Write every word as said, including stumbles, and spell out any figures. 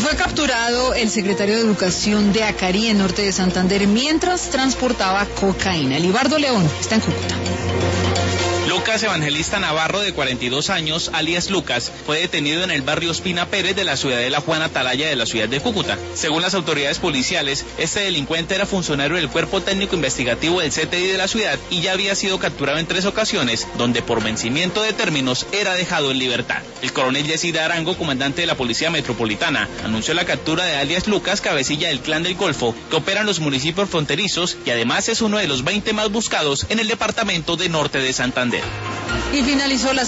fue capturado el secretario de Educación de Acarí, en norte de Santander, mientras transportaba cocaína. Libardo León está en Cúcuta. Lucas Evangelista Navarro, de cuarenta y dos años, alias Lucas, fue detenido en el barrio Ospina Pérez de la ciudadela Juan Atalaya de la ciudad de Cúcuta. Según las autoridades policiales, este delincuente era funcionario del Cuerpo Técnico Investigativo del C T I de la ciudad y ya había sido capturado en tres ocasiones, donde por vencimiento de términos era dejado en libertad. El coronel Yesida Arango, comandante de la Policía Metropolitana, anunció la captura de alias Lucas, cabecilla del Clan del Golfo, que opera en los municipios fronterizos y además es uno de los veinte más buscados en el departamento de Norte de Santander. Y finalizó la